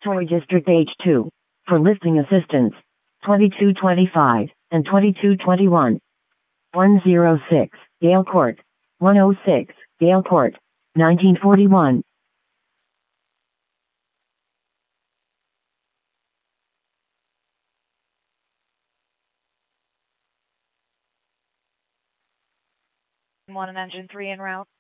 Torrey District H2. For listing assistance. 2225 and 2221. 106, Gale Court. 106, Gale Court. 1941. One and engine 3 en route.